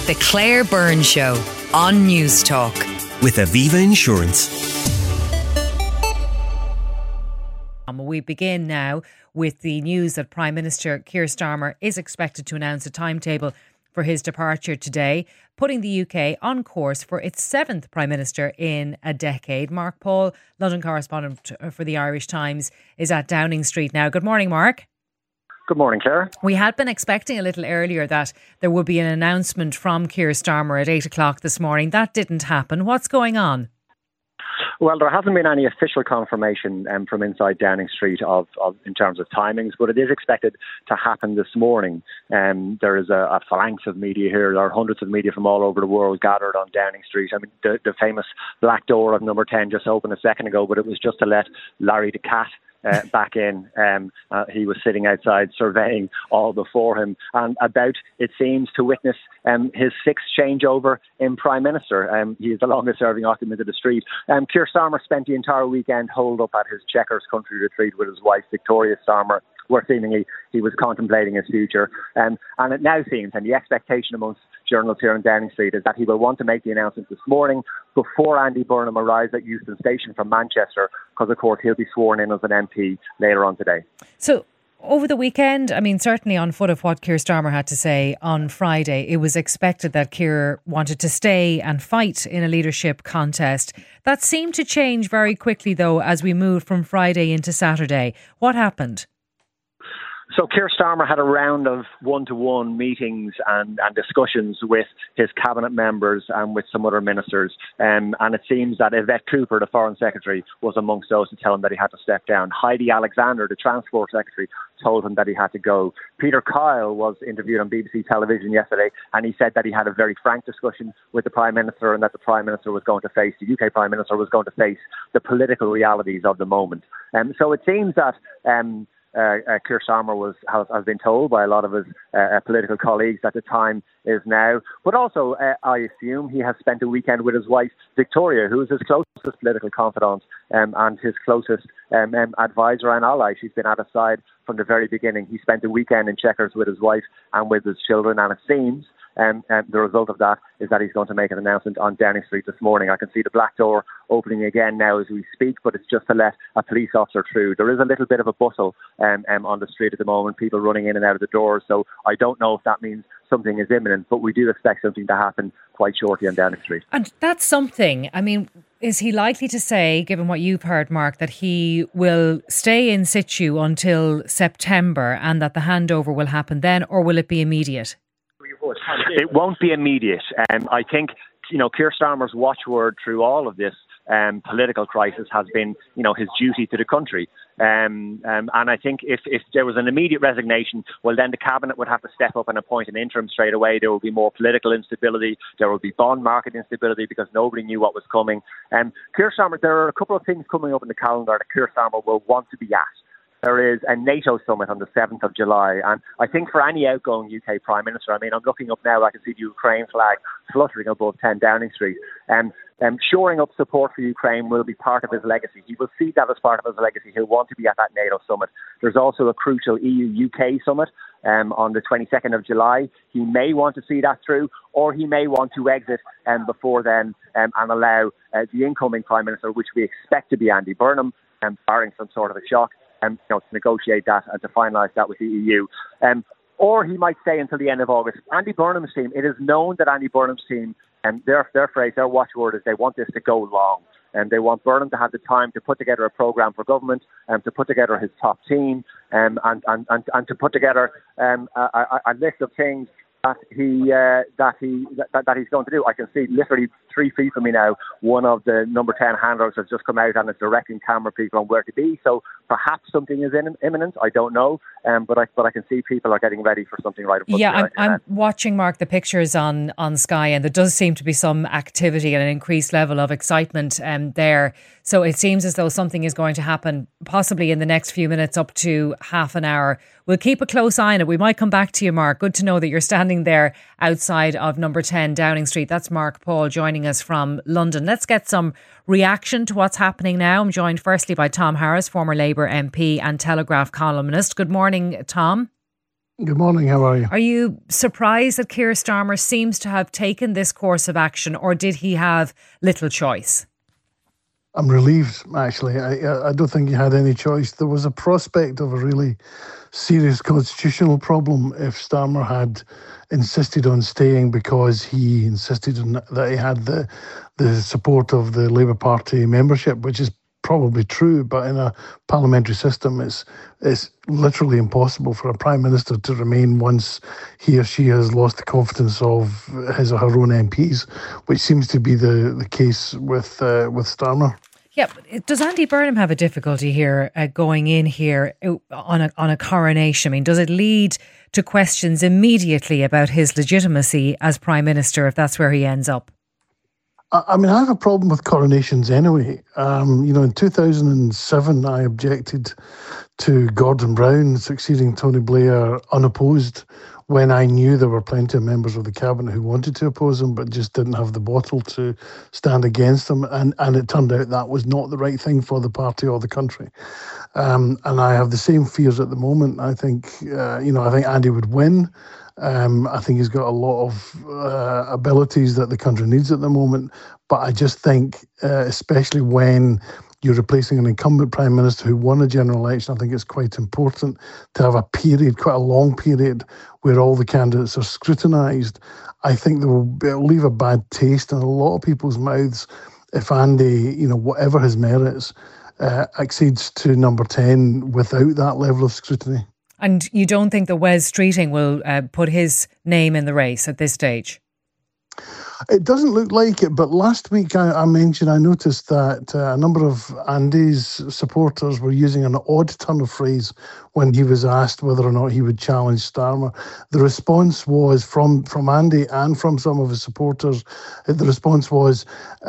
The Claire Byrne Show on News Talk. With Aviva Insurance. We begin now with the news that Prime Minister Keir Starmer is expected to announce a timetable for his departure today, putting the UK on course for its 7th Prime Minister in a decade. Mark Paul, London correspondent for the Irish Times, is at Downing Street now. Good morning, Mark. Good morning, Claire. We had been expecting a little earlier that there would be an announcement from Keir Starmer at 8 o'clock this morning. That didn't happen. What's going on? Well, there hasn't been any official confirmation from inside Downing Street of in terms of timings, but it is expected to happen this morning. There is a phalanx of media here. There are hundreds of media from all over the world gathered on Downing Street. I mean, the famous black door of number 10 just opened a second ago, but it was just to let Larry the cat back in. He was sitting outside surveying all before him and about, it seems, to witness his 6th changeover in Prime Minister. He is the longest serving occupant of the street. Keir Starmer spent the entire weekend holed up at his Chequers country retreat with his wife Victoria Starmer, where seemingly he was contemplating his future. And it now seems, and the expectation amongst journalists here in Downing Street, is that he will want to make the announcement this morning before Andy Burnham arrives at Euston Station from Manchester, because of course he'll be sworn in as an MP later on today. So over the weekend, I mean, certainly on foot of what Keir Starmer had to say on Friday, it was expected that Keir wanted to stay and fight in a leadership contest. That seemed to change very quickly, though, as we moved from Friday into Saturday. What happened? So Keir Starmer had a round of one-to-one meetings and discussions with his cabinet members and with some other ministers. And it seems that Yvette Cooper, the Foreign Secretary, was amongst those to tell him that he had to step down. Heidi Alexander, the Transport Secretary, told him that he had to go. Peter Kyle was interviewed on BBC television yesterday, and he said that he had a very frank discussion with the Prime Minister, and that the Prime Minister was going to face, the UK Prime Minister was going to face the political realities of the moment. So it seems that Keir Starmer has been told by a lot of his political colleagues that the time is now. But also, I assume he has spent a weekend with his wife, Victoria, who is his closest political confidant and his closest advisor and ally. She's been at his side from the very beginning. He spent a weekend in Chequers with his wife and with his children, and it seems the result of that is that he's going to make an announcement on Downing Street this morning. I can see the black door opening again now as we speak, but it's just to let a police officer through. There is a little bit of a bustle on the street at the moment, people running in and out of the doors, so I don't know if that means something is imminent, but we do expect something to happen quite shortly on Downing Street. And that's something. I mean, is he likely to say, given what you've heard, Mark, that he will stay in situ until September and that the handover will happen then, or will it be immediate? It won't be immediate. I think, Keir Starmer's watchword through all of this political crisis has been, his duty to the country. And I think if there was an immediate resignation, well, then the cabinet would have to step up and appoint an interim straight away. There will be more political instability. There will be bond market instability because nobody knew what was coming. Keir Starmer, there are a couple of things coming up in the calendar that Keir Starmer will want to be at. There is a NATO summit on the 7th of July. And I think for any outgoing UK Prime Minister, I mean, I'm looking up now, I can see the Ukraine flag fluttering above 10 Downing Street. Shoring up support for Ukraine will be part of his legacy. He will see that as part of his legacy. He'll want to be at that NATO summit. There's also a crucial EU-UK summit on the 22nd of July. He may want to see that through, or he may want to exit before then and allow the incoming Prime Minister, which we expect to be Andy Burnham, barring some sort of a shock, to negotiate that and to finalise that with the EU. Or he might stay until the end of August. Andy Burnham's team, it is known that Andy Burnham's team, their phrase, their watchword is they want this to go long. And they want Burnham to have the time to put together a programme for government, to put together his top team, and to put together a list of things that he's going to do. I can see literally 3 feet from me now, one of the number 10 handlers has just come out and is directing camera people on where to be. So perhaps something is imminent. I don't know, but I can see people are getting ready for something right in front of me. I'm watching, Mark, the pictures on Sky, and there does seem to be some activity and an increased level of excitement there. So it seems as though something is going to happen possibly in the next few minutes, up to half an hour. We'll keep a close eye on it. We might come back to you, Mark. Good to know that you're standing there outside of number 10 Downing Street. That's Mark Paul joining us from London. Let's get some reaction to what's happening now. I'm joined firstly by Tom Harris, former Labour MP and Telegraph columnist. Good morning, Tom. Good morning, how are you? Are you surprised that Keir Starmer seems to have taken this course of action, or did he have little choice? I'm relieved, actually. I don't think he had any choice. There was a prospect of a really serious constitutional problem if Starmer had insisted on staying, because he insisted that he had the support of the Labour Party membership, which is probably true, but in a parliamentary system, it's literally impossible for a Prime Minister to remain once he or she has lost the confidence of his or her own MPs, which seems to be the case with Starmer. Yeah, but does Andy Burnham have a difficulty here going in here on a coronation? I mean, does it lead to questions immediately about his legitimacy as Prime Minister if that's where he ends up? I mean, I have a problem with coronations anyway. In 2007, I objected to Gordon Brown succeeding Tony Blair unopposed, when I knew there were plenty of members of the cabinet who wanted to oppose him but just didn't have the bottle to stand against him. And it turned out that was not the right thing for the party or the country. And I have the same fears at the moment. I think Andy would win. I think he's got a lot of abilities that the country needs at the moment. But I just think, especially when you're replacing an incumbent Prime Minister who won a general election, I think it's quite important to have a period, quite a long period, where all the candidates are scrutinised. I think it'll leave a bad taste in a lot of people's mouths if Andy, whatever his merits, accedes to number 10 without that level of scrutiny. And you don't think that Wes Streeting will put his name in the race at this stage? It doesn't look like it, but last week I noticed that a number of Andy's supporters were using an odd turn of phrase when he was asked whether or not he would challenge Starmer. The response was from Andy and from some of his supporters, the response was,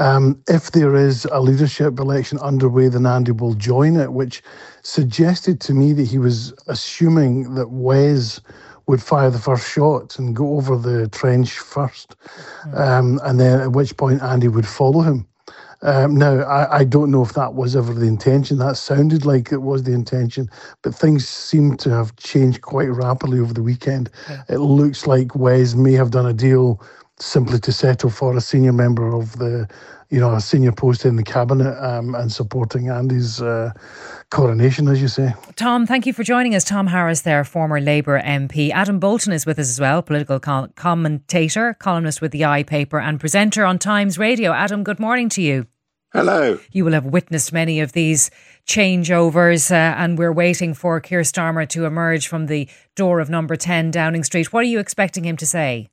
if there is a leadership election underway, then Andy will join it, which suggested to me that he was assuming that Wes would fire the first shot and go over the trench first, and then at which point Andy would follow him. Now, I don't know if that was ever the intention. That sounded like it was the intention, but things seem to have changed quite rapidly over the weekend. Okay. It looks like Wes may have done a deal simply to settle for a senior member of a senior post in the cabinet, and supporting Andy's coronation, as you say. Tom, thank you for joining us. Tom Harris there, former Labour MP. Adam Bolton is with us as well, political commentator, columnist with the I paper and presenter on Times Radio. Adam, good morning to you. Hello. You will have witnessed many of these changeovers, and we're waiting for Keir Starmer to emerge from the door of number 10 Downing Street. What are you expecting him to say?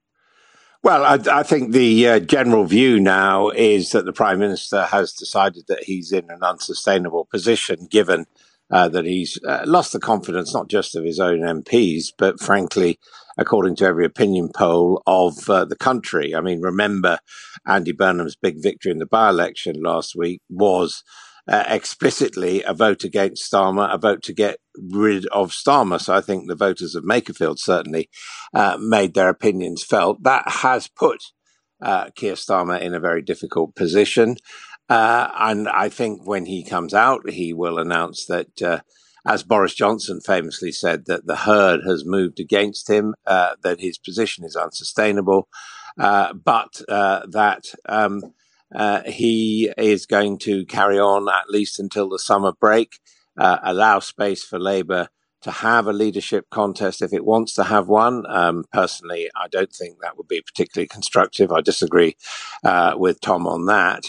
Well, I think the general view now is that the Prime Minister has decided that he's in an unsustainable position, given that he's lost the confidence not just of his own MPs, but frankly, according to every opinion poll, of the country. I mean, remember, Andy Burnham's big victory in the by-election last week was explicitly a vote against Starmer, a vote to get rid of Starmer. So I think the voters of Makerfield certainly made their opinions felt. That has put Keir Starmer in a very difficult position. And I think when he comes out, he will announce that, as Boris Johnson famously said, that the herd has moved against him, that his position is unsustainable, but that he is going to carry on at least until the summer break, allow space for Labour to have a leadership contest if it wants to have one. Personally, I don't think that would be particularly constructive. I disagree with Tom on that.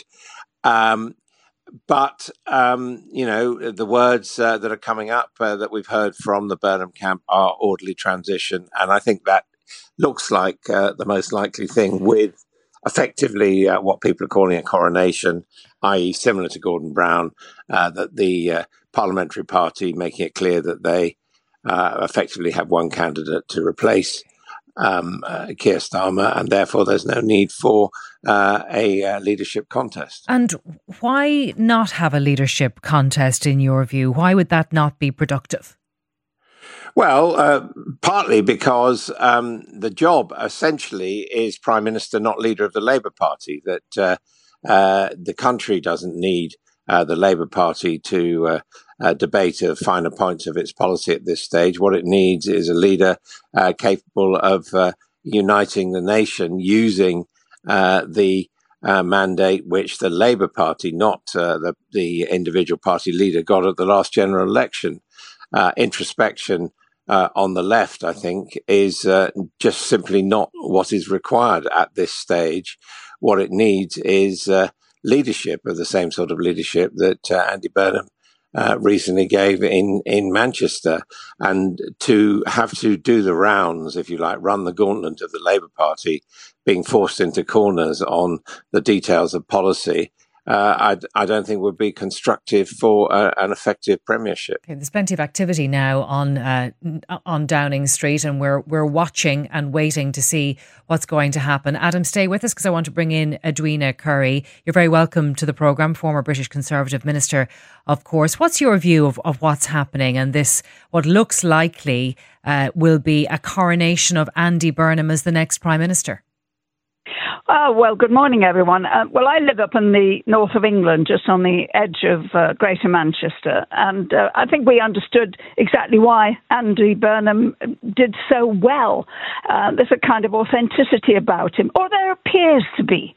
But the words that are coming up that we've heard from the Burnham camp are orderly transition. And I think that looks like the most likely thing, with effectively what people are calling a coronation, i.e. similar to Gordon Brown, that the parliamentary party making it clear that they effectively have one candidate to replace Keir Starmer, and therefore there's no need for a leadership contest. And why not have a leadership contest in your view? Why would that not be productive? Well, partly because the job essentially is Prime Minister, not leader of the Labour Party, that the country doesn't need the Labour Party to debate of finer points of its policy at this stage. What it needs is a leader capable of uniting the nation using the mandate which the Labour Party, not the individual party leader, got at the last general election. Introspection on the left, I think, is just simply not what is required at this stage. What it needs is leadership of the same sort of leadership that Andy Burnham recently gave in Manchester, and to have to do the rounds, if you like, run the gauntlet of the Labour Party, being forced into corners on the details of policy, I don't think would be constructive for an effective premiership. Okay, there's plenty of activity now on Downing Street, and we're watching and waiting to see what's going to happen. Adam, stay with us because I want to bring in Edwina Curry. You're very welcome to the programme, former British Conservative Minister, of course. What's your view of what's happening and this, what looks likely will be a coronation of Andy Burnham as the next Prime Minister? Well, good morning, everyone. Well, I live up in the north of England, just on the edge of Greater Manchester, and I think we understood exactly why Andy Burnham did so well. There's a kind of authenticity about him, or there appears to be.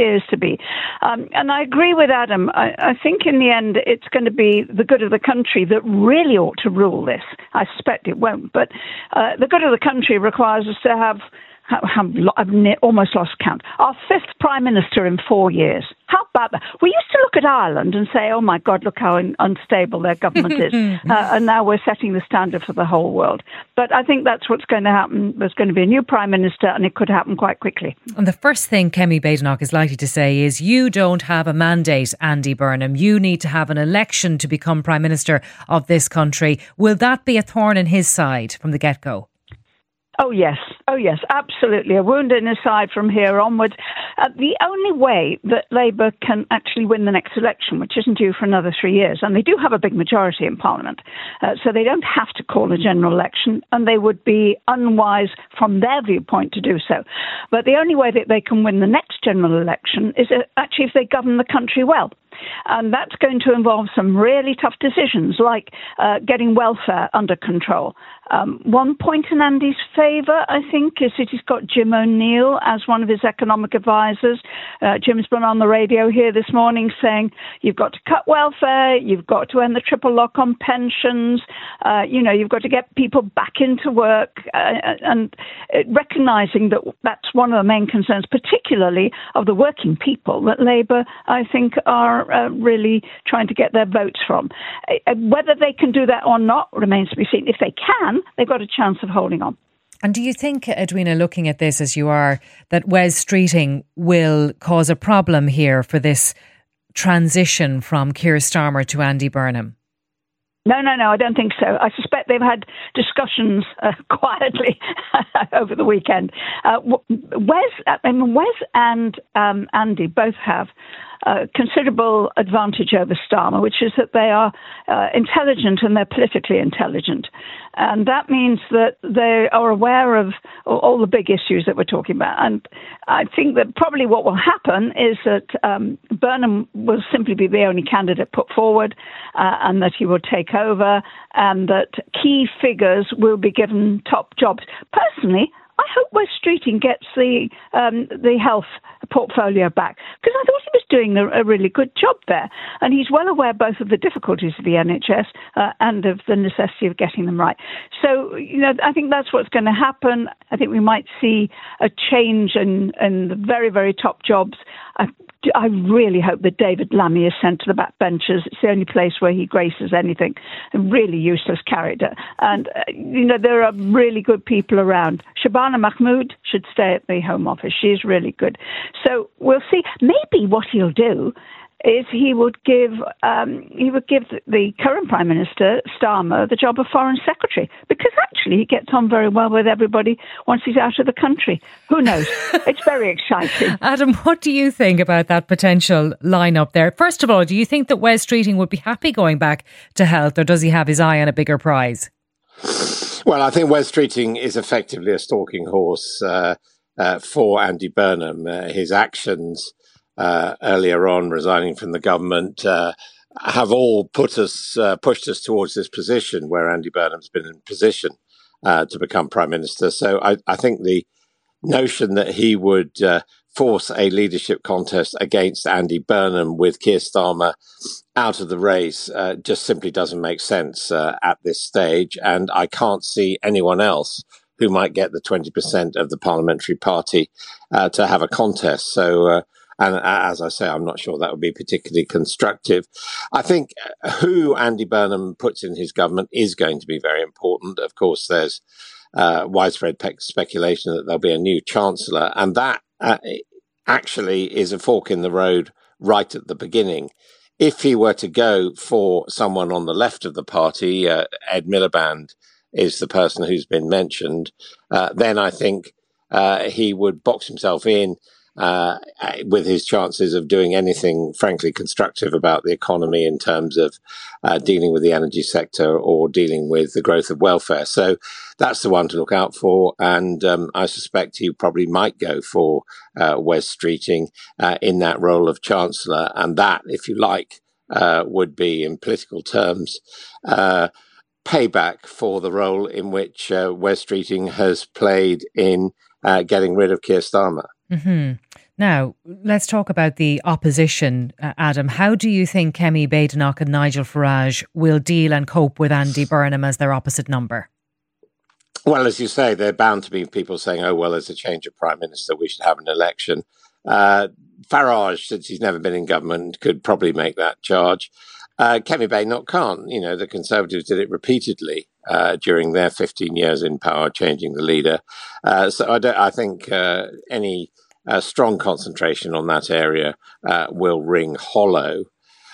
And I agree with Adam. I think in the end, it's going to be the good of the country that really ought to rule this. I suspect it won't, but the good of the country requires us to have I've almost lost count. Our fifth Prime Minister in 4 years. How about that? We used to look at Ireland and say, oh my God, look how unstable their government is. And now we're setting the standard for the whole world. But I think that's what's going to happen. There's going to be a new Prime Minister and it could happen quite quickly. And the first thing Kemi Badenoch is likely to say is, you don't have a mandate, Andy Burnham. You need to have an election to become Prime Minister of this country. Will that be a thorn in his side from the get-go? Oh, yes, absolutely. A wound in his side from here onwards. The only way that Labour can actually win the next election, which isn't due for another 3 years, and they do have a big majority in Parliament, so they don't have to call a general election, and they would be unwise from their viewpoint to do so. But the only way that they can win the next general election is actually if they govern the country well. And that's going to involve some really tough decisions, like getting welfare under control. One point in Andy's favour, I think, is that he's got Jim O'Neill as one of his economic advisors. Jim's been on the radio here this morning saying you've got to cut welfare, you've got to end the triple lock on pensions, you've got to get people back into work, and recognising that that's one of the main concerns, particularly of the working people, that Labour, I think, are really trying to get their votes from. Whether they can do that or not remains to be seen. If they can, they've got a chance of holding on. And do you think, Edwina, looking at this as you are, that Wes Streeting will cause a problem here for this transition from Keir Starmer to Andy Burnham? No, I don't think so. I suspect they've had discussions quietly over the weekend. Wes and Andy both have considerable advantage over Starmer, which is that they are intelligent and they're politically intelligent. And that means that they are aware of all the big issues that we're talking about. And I think that probably what will happen is that Burnham will simply be the only candidate put forward, and that he will take over, and that key figures will be given top jobs. Personally, I hope Wes Streeting gets the health portfolio back, because I thought he was doing a really good job there. And he's well aware both of the difficulties of the NHS and of the necessity of getting them right. So, I think that's what's going to happen. I think we might see a change in the very, very top jobs. I really hope that David Lammy is sent to the backbenchers. It's the only place where he graces anything. A really useless character. And, there are really good people around. Shabana Mahmood should stay at the Home Office. She's really good. So we'll see. Maybe what he'll do is he would give the current Prime Minister, Starmer, the job of Foreign Secretary, because actually he gets on very well with everybody once he's out of the country. Who knows? It's very exciting. Adam, what do you think about that potential lineup there? First of all, do you think that Wes Streeting would be happy going back to health, or does he have his eye on a bigger prize? Well, I think Wes Streeting is effectively a stalking horse for Andy Burnham. His actions earlier on, resigning from the government, have all pushed us towards this position where Andy Burnham's been in position to become Prime Minister. So I think the notion that he would force a leadership contest against Andy Burnham with Keir Starmer out of the race just simply doesn't make sense at this stage. And I can't see anyone else who might get the 20% of the parliamentary party to have a contest. So, and as I say, I'm not sure that would be particularly constructive. I think who Andy Burnham puts in his government is going to be very important. Of course, there's widespread speculation that there'll be a new chancellor, and that actually is a fork in the road right at the beginning. If he were to go for someone on the left of the party, Ed Miliband is the person who's been mentioned, then I think he would box himself in with his chances of doing anything, frankly, constructive about the economy in terms of dealing with the energy sector or dealing with the growth of welfare. So that's the one to look out for. And I suspect he probably might go for Wes Streeting in that role of Chancellor. And that, if you like, would be, in political terms, payback for the role in which Wes Streeting has played in getting rid of Keir Starmer. Mm-hmm. Now, let's talk about the opposition, Adam. How do you think Kemi Badenoch and Nigel Farage will deal and cope with Andy Burnham as their opposite number? Well, as you say, there are bound to be people saying, oh, well, there's a change of Prime Minister, we should have an election. Farage, since he's never been in government, could probably make that charge. Kemi Badenoch can't. You know, the Conservatives did it repeatedly during their 15 years in power, changing the leader. So I think any strong concentration on that area will ring hollow.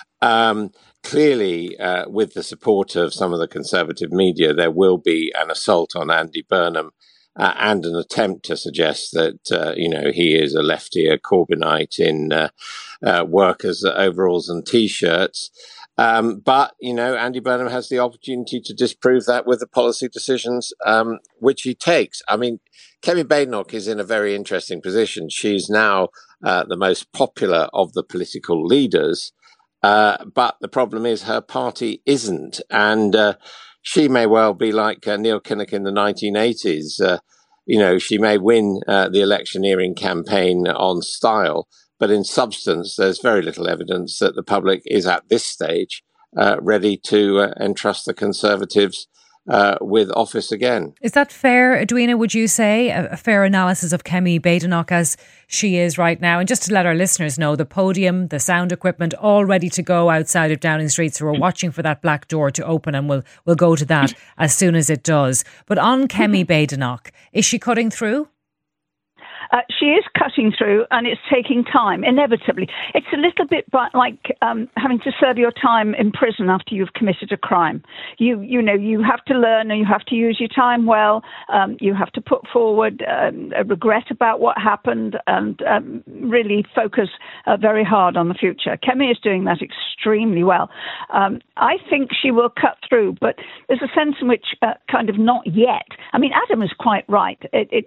Clearly, with the support of some of the Conservative media, there will be an assault on Andy Burnham and an attempt to suggest that, he is a left-ear Corbynite in workers' overalls and T-shirts. But, Andy Burnham has the opportunity to disprove that with the policy decisions which he takes. I mean, Kemi Badenoch is in a very interesting position. She's now the most popular of the political leaders, but the problem is her party isn't. And she may well be like Neil Kinnock in the 1980s. She may win the electioneering campaign on style, but in substance, there's very little evidence that the public is at this stage ready to entrust the Conservatives with office again. Is that fair, Edwina, would you say? A fair analysis of Kemi Badenoch as she is right now? And just to let our listeners know, the podium, the sound equipment, all ready to go outside of Downing Street. So we're watching for that black door to open, and we'll go to that as soon as it does. But on Kemi Badenoch, is she cutting through? She is cutting through, and it's taking time, inevitably. It's a little bit like having to serve your time in prison after you've committed a crime. You have to learn, and you have to use your time well. You have to put forward a regret about what happened and really focus very hard on the future. Kemi is doing that extremely well. I think she will cut through, but there's a sense in which kind of not yet. I mean, Adam is quite right.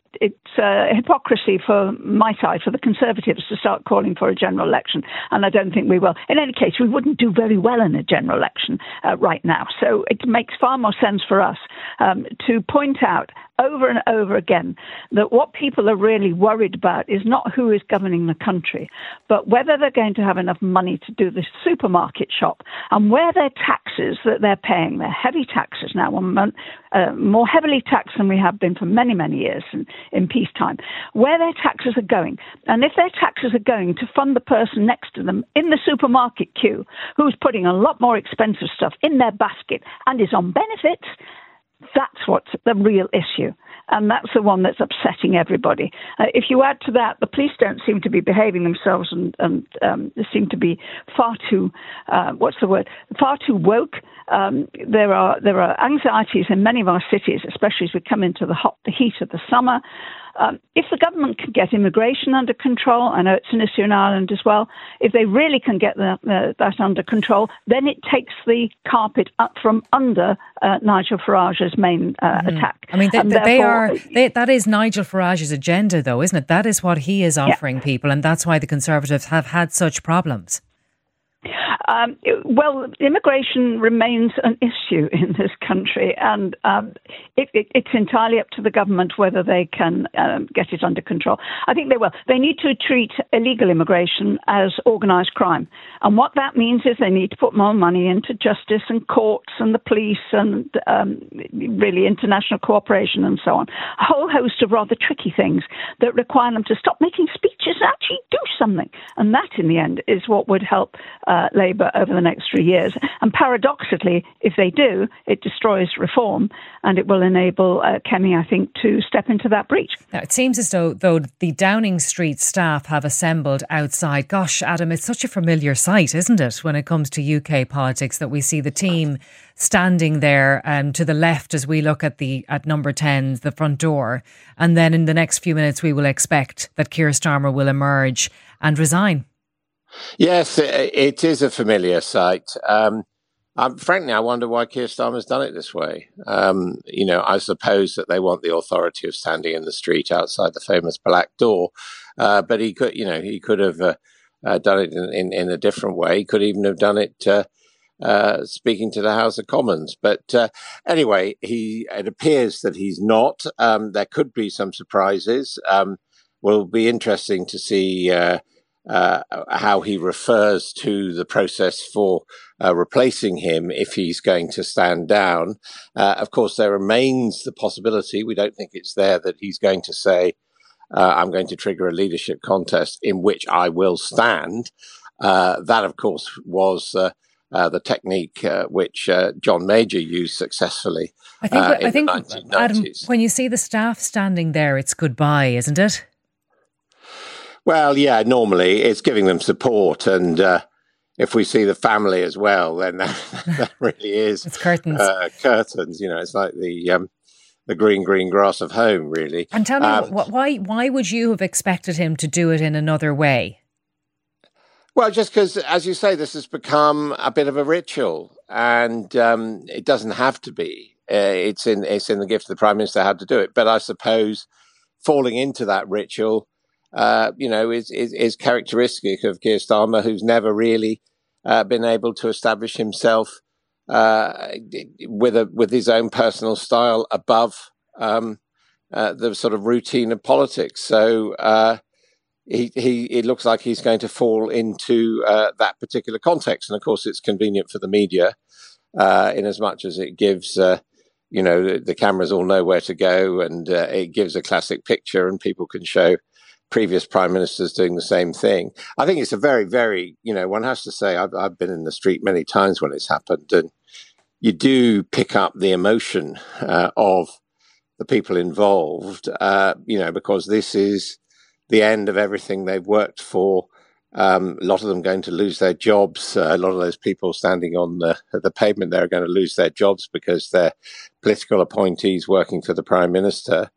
It's hypocrisy for my side, for the Conservatives, to start calling for a general election, and I don't think we will. In any case, we wouldn't do very well in a general election right now, so it makes far more sense for us to point out over and over again that what people are really worried about is not who is governing the country, but whether they're going to have enough money to do the supermarket shop, and where their taxes that they're paying, their heavy taxes now, more heavily taxed than we have been for many, many years in peacetime, where their taxes are going. And if their taxes are going to fund the person next to them in the supermarket queue who's putting a lot more expensive stuff in their basket and is on benefits, that's what's the real issue. And that's the one that's upsetting everybody. If you add to that, the police don't seem to be behaving themselves and they seem to be far too, far too woke. There are anxieties in many of our cities, especially as we come into the heat of the summer. If the government can get immigration under control, I know it's an issue in Ireland as well, if they really can get that under control, then it takes the carpet up from under Nigel Farage's main attack. I mean, that is Nigel Farage's agenda, though, isn't it? That is what he is offering people, and that's why the Conservatives have had such problems. Well, immigration remains an issue in this country, and it's entirely up to the government whether they can get it under control. I think they will. They need to treat illegal immigration as organised crime. And what that means is they need to put more money into justice and courts and the police and really international cooperation and so on. A whole host of rather tricky things that require them to stop making speeches and actually do something. And that, in the end, is what would help Labour over the next 3 years. And paradoxically, if they do, it destroys reform and it will enable Kemi, I think, to step into that breach. Now, it seems as though the Downing Street staff have assembled outside. Gosh, Adam, it's such a familiar sight, isn't it, when it comes to UK politics, that we see the team standing there to the left as we look at number 10, the front door. And then in the next few minutes, we will expect that Keir Starmer will emerge and resign. Yes, it is a familiar sight. Frankly, I wonder why Keir Starmer's done it this way. I suppose that they want the authority of standing in the street outside the famous Black Door, but he could have done it in a different way. He could even have done it speaking to the House of Commons. But anyway, it appears that he's not. There could be some surprises. Will be interesting to see how he refers to the process for replacing him if he's going to stand down. Of course, there remains the possibility, we don't think it's there, that he's going to say, I'm going to trigger a leadership contest in which I will stand. That, of course, was the technique which John Major used successfully in the 1990s. Adam, when you see the staff standing there, it's goodbye, isn't it? Well, yeah, normally it's giving them support. And if we see the family as well, then that really is... It's curtains. Curtains, it's like the green grass of home, really. And tell me, why would you have expected him to do it in another way? Well, just because, as you say, this has become a bit of a ritual, and it doesn't have to be. It's in the gift of the Prime Minister how to do it. But I suppose falling into that ritual, is characteristic of Keir Starmer, who's never really been able to establish himself with his own personal style above the sort of routine of politics. So it looks like he's going to fall into that particular context. And of course, it's convenient for the media in as much as it gives, the cameras all know where to go, and it gives a classic picture and people can show previous prime ministers doing the same thing. I think it's a very, very, one has to say, I've been in the street many times when it's happened, and you do pick up the emotion of the people involved, because this is the end of everything they've worked for. A lot of them going to lose their jobs. A lot of those people standing on the pavement there are going to lose their jobs because they're political appointees working for the Prime Minister.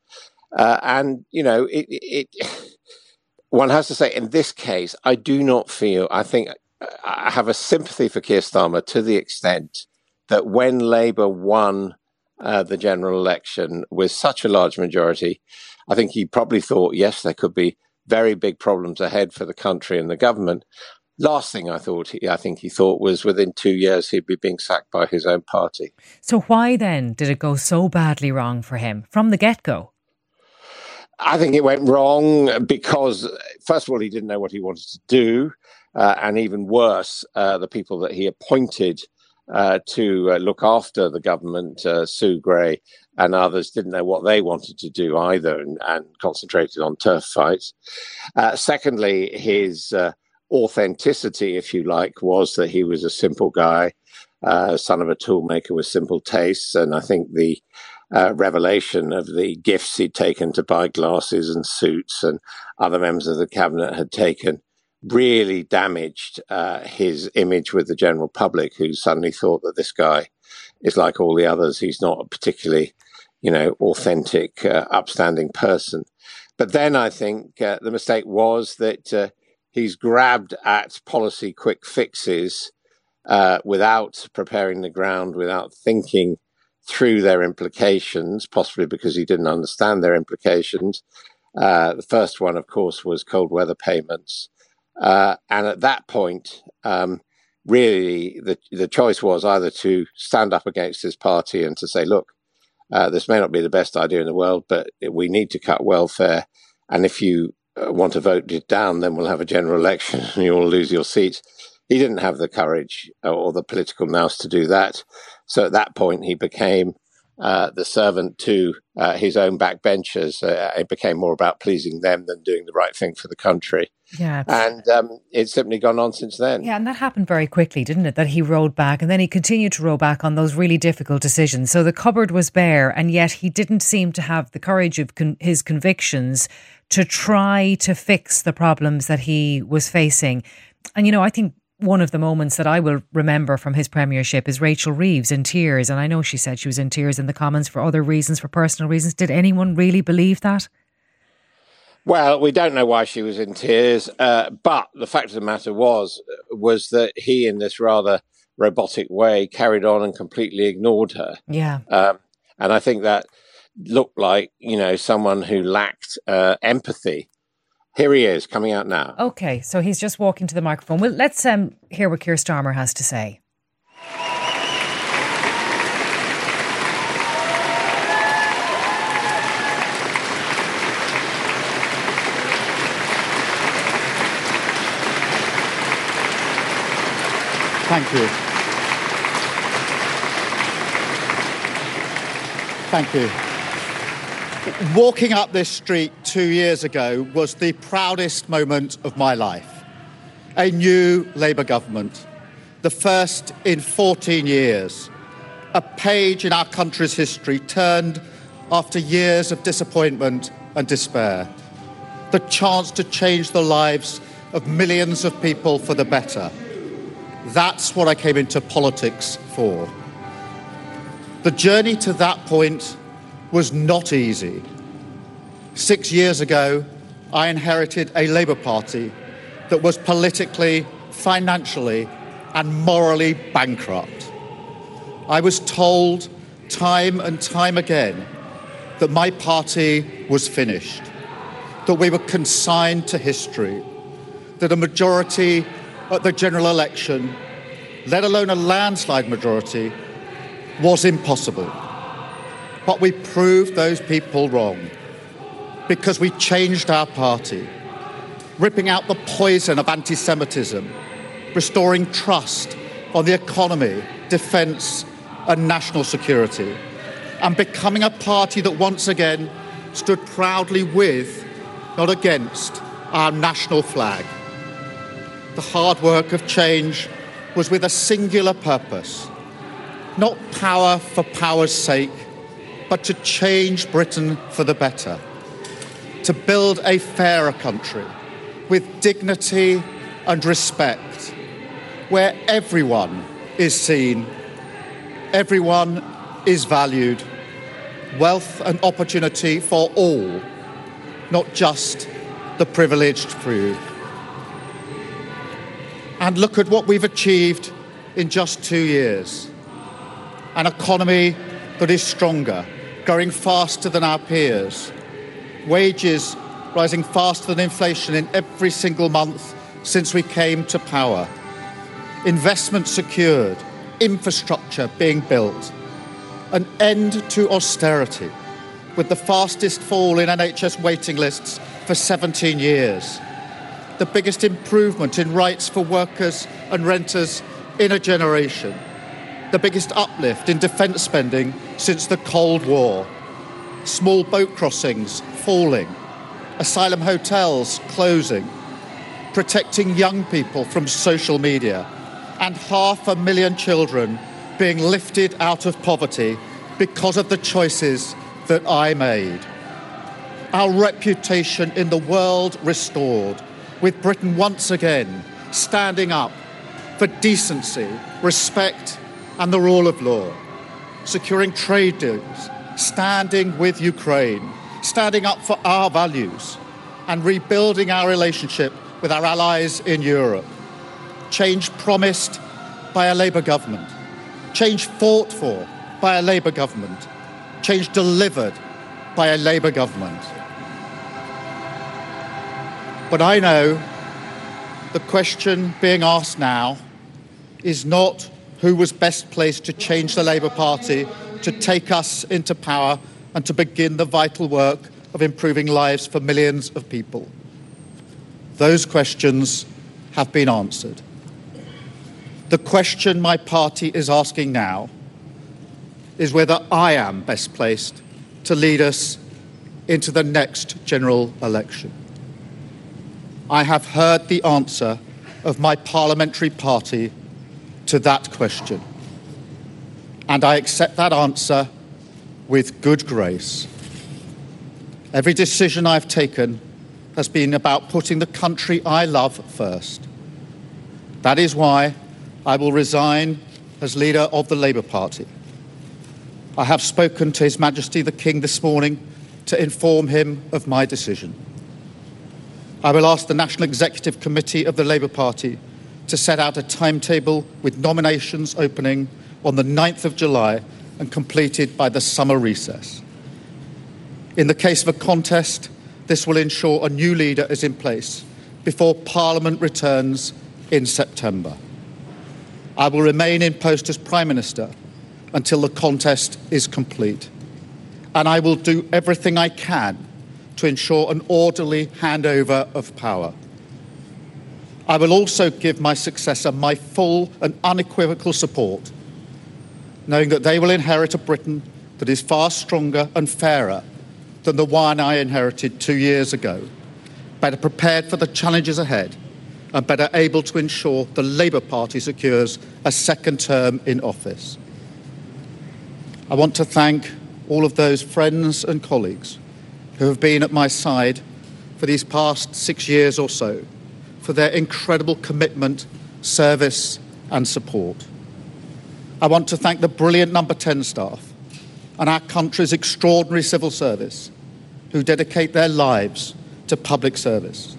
One has to say, in this case, I think I have a sympathy for Keir Starmer to the extent that when Labour won the general election with such a large majority, I think he probably thought, yes, there could be very big problems ahead for the country and the government. Last thing I think he thought was within 2 years he'd be being sacked by his own party. So why then did it go so badly wrong for him from the get-go? I think it went wrong because, first of all, he didn't know what he wanted to do. And even worse, the people that he appointed to look after the government, Sue Gray and others, didn't know what they wanted to do either, and concentrated on turf fights. Secondly, his authenticity, if you like, was that he was a simple guy, son of a toolmaker with simple tastes. And I think the revelation of the gifts he'd taken to buy glasses and suits and other members of the cabinet had taken really damaged his image with the general public, who suddenly thought that this guy is like all the others. He's not a particularly, authentic, upstanding person. But then I think the mistake was that he's grabbed at policy quick fixes without preparing the ground, without thinking through their implications, possibly because he didn't understand their implications. The first one, of course, was cold weather payments. And at that point, really the choice was either to stand up against his party and to say, look, this may not be the best idea in the world, but we need to cut welfare. And if you want to vote it down, then we'll have a general election and you'll lose your seats. He didn't have the courage or the political nous to do that. So at that point, he became the servant to his own backbenchers. It became more about pleasing them than doing the right thing for the country. Yeah. And it's simply gone on since then. Yeah, and that happened very quickly, didn't it? That he rode back, and then he continued to row back on those really difficult decisions. So the cupboard was bare, and yet he didn't seem to have the courage of his convictions to try to fix the problems that he was facing. And, I think one of the moments that I will remember from his premiership is Rachel Reeves in tears. And I know she said she was in tears in the Commons for other reasons, for personal reasons. Did anyone really believe that? Well, we don't know why she was in tears, but the fact of the matter was that he, in this rather robotic way, carried on and completely ignored her. Yeah. And I think that looked like, someone who lacked empathy. Here he is, coming out now. Okay, so he's just walking to the microphone. Well, let's hear what Keir Starmer has to say. Thank you. Thank you. Walking up this street 2 years ago was the proudest moment of my life. A new Labour government, the first in 14 years. A page in our country's history turned after years of disappointment and despair. The chance to change the lives of millions of people for the better. That's what I came into politics for. The journey to that point was not easy. 6 years ago, I inherited a Labour Party that was politically, financially, and morally bankrupt. I was told time and time again that my party was finished, that we were consigned to history, that a majority at the general election, let alone a landslide majority, was impossible. But we proved those people wrong because we changed our party, ripping out the poison of anti-Semitism, restoring trust on the economy, defence and national security, and becoming a party that once again stood proudly with, not against, our national flag. The hard work of change was with a singular purpose, not power for power's sake, but to change Britain for the better, to build a fairer country with dignity and respect, where everyone is seen, everyone is valued, wealth and opportunity for all, not just the privileged few. And look at what we've achieved in just 2 years. An economy that is stronger, growing faster than our peers. Wages rising faster than inflation in every single month since we came to power. Investment secured, infrastructure being built. An end to austerity, with the fastest fall in NHS waiting lists for 17 years. The biggest improvement in rights for workers and renters in a generation. The biggest uplift in defence spending since the Cold War. Small boat crossings falling. Asylum hotels closing. Protecting young people from social media. And 500,000 children being lifted out of poverty because of the choices that I made. Our reputation in the world restored, with Britain once again standing up for decency, respect and the rule of law, securing trade deals, standing with Ukraine, standing up for our values and rebuilding our relationship with our allies in Europe. Change promised by a Labour government, change fought for by a Labour government, change delivered by a Labour government. But I know the question being asked now is not who was best placed to change the Labour Party, to take us into power and to begin the vital work of improving lives for millions of people. Those questions have been answered. The question my party is asking now is whether I am best placed to lead us into the next general election. I have heard the answer of my parliamentary party to that question, and I accept that answer with good grace. Every decision I've taken has been about putting the country I love first. That is why I will resign as leader of the Labour Party. I have spoken to His Majesty the King this morning to inform him of my decision. I will ask the National Executive Committee of the Labour Party to set out a timetable with nominations opening on the 9th of July and completed by the summer recess. In the case of a contest, this will ensure a new leader is in place before Parliament returns in September. I will remain in post as Prime Minister until the contest is complete, and I will do everything I can to ensure an orderly handover of power. I will also give my successor my full and unequivocal support, knowing that they will inherit a Britain that is far stronger and fairer than the one I inherited 2 years ago, better prepared for the challenges ahead, and better able to ensure the Labour Party secures a second term in office. I want to thank all of those friends and colleagues who have been at my side for these past 6 years or so, for their incredible commitment, service and support. I want to thank the brilliant Number 10 staff and our country's extraordinary civil service who dedicate their lives to public service.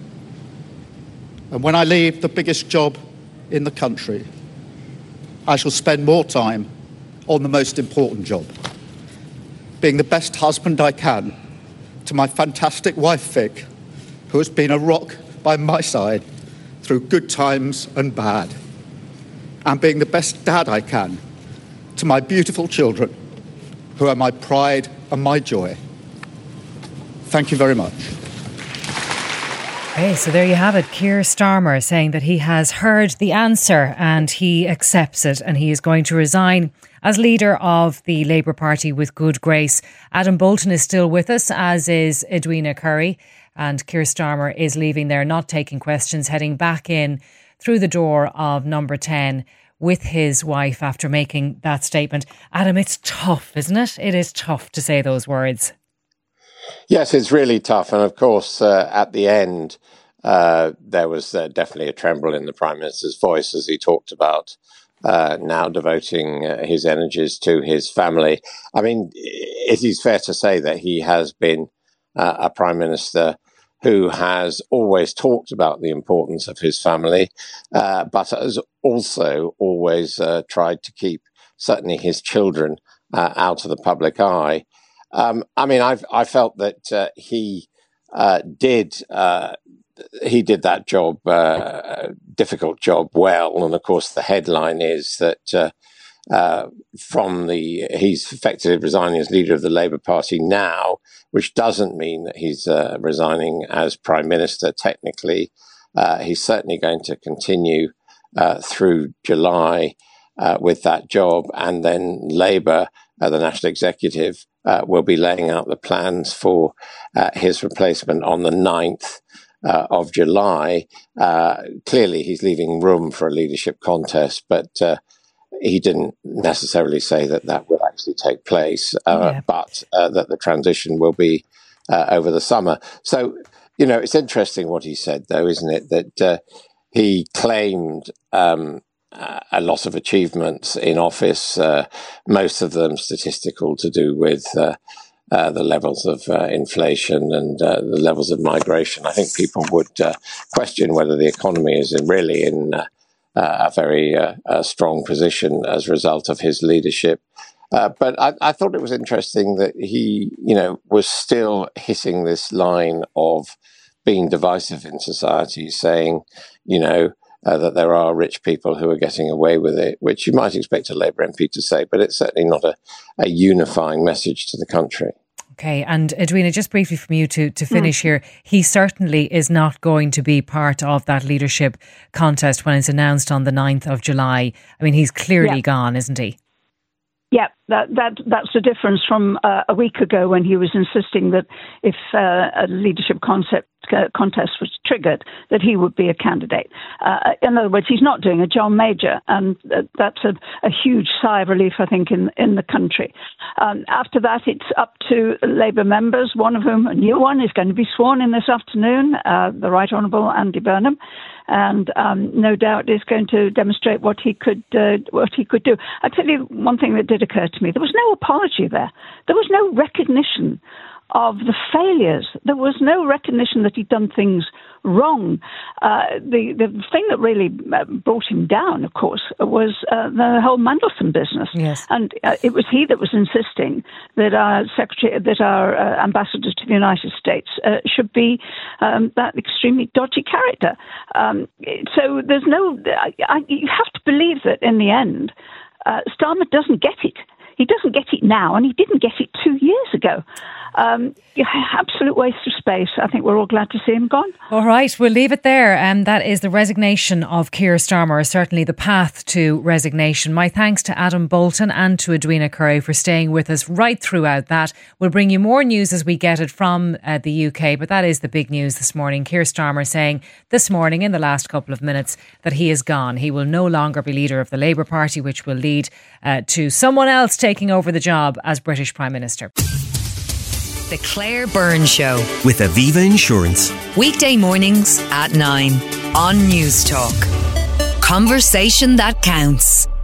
And when I leave the biggest job in the country, I shall spend more time on the most important job, being the best husband I can to my fantastic wife, Vic, who has been a rock by my side through good times and bad, and being the best dad I can to my beautiful children, who are my pride and my joy. Thank you very much. Okay, so there you have it. Keir Starmer saying that he has heard the answer and he accepts it, and he is going to resign as leader of the Labour Party with good grace. Adam Bolton is still with us, as is Edwina Curry, and Keir Starmer is leaving there, not taking questions, heading back in through the door of Number 10 with his wife after making that statement. Adam, it's tough, isn't it? It is tough to say those words. Yes, it's really tough. And of course, at the end, there was definitely a tremble in the Prime Minister's voice as he talked about now devoting his energies to his family. I mean, it is fair to say that he has been a Prime Minister who has always talked about the importance of his family, but has also always tried to keep certainly his children out of the public eye. I mean, I felt that he did that job, difficult job, well. And of course, the headline is that he's effectively resigning as leader of the Labour Party now, which doesn't mean that he's resigning as Prime Minister. Technically, he's certainly going to continue through July with that job, and then Labour, the National Executive, will be laying out the plans for his replacement on the 9th of July. Clearly, he's leaving room for a leadership contest, but he didn't necessarily say that will actually take place, but that the transition will be over the summer. So, you know, it's interesting what he said, though, isn't it? That he claimed a lot of achievements in office, most of them statistical, to do with the levels of inflation and the levels of migration. I think people would question whether the economy is really in a very strong position as a result of his leadership. But I thought it was interesting that he, was still hitting this line of being divisive in society, saying, that there are rich people who are getting away with it, which you might expect a Labour MP to say, but it's certainly not a unifying message to the country. Okay, and Edwina, just briefly from you to finish here, he certainly is not going to be part of that leadership contest when it's announced on the 9th of July. I mean, he's clearly gone, isn't he? Yeah, that's the difference from a week ago when he was insisting that if a leadership contest was triggered, that he would be a candidate. In other words, he's not doing a John Major, and that's a huge sigh of relief, I think, in the country. After that, it's up to Labour members, one of whom, a new one, is going to be sworn in this afternoon, the Right Honourable Andy Burnham, and no doubt is going to demonstrate what he could do. I tell you one thing that did occur to me: there was no apology there. There was no recognition of the failures. There was no recognition that he'd done things wrong. The thing that really brought him down, of course, was the whole Mandelson business. Yes. And it was he that was insisting that our ambassador to the United States should be that extremely dodgy character. So there's no. You have to believe that in the end, Starmer doesn't get it. He doesn't get it now, and he didn't get it 2 years ago. Absolute waste of space. I think we're all glad to see him gone. All right, we'll leave it there. That is the resignation of Keir Starmer, certainly the path to resignation. My thanks to Adam Bolton and to Edwina Curry for staying with us right throughout that. We'll bring you more news as we get it from the UK, but that is the big news this morning. Keir Starmer saying this morning in the last couple of minutes that he is gone. He will no longer be leader of the Labour Party, which will lead to someone else taking over the job as British Prime Minister. The Claire Byrne Show with Aviva Insurance. Weekday mornings at 9 on News Talk. Conversation that counts.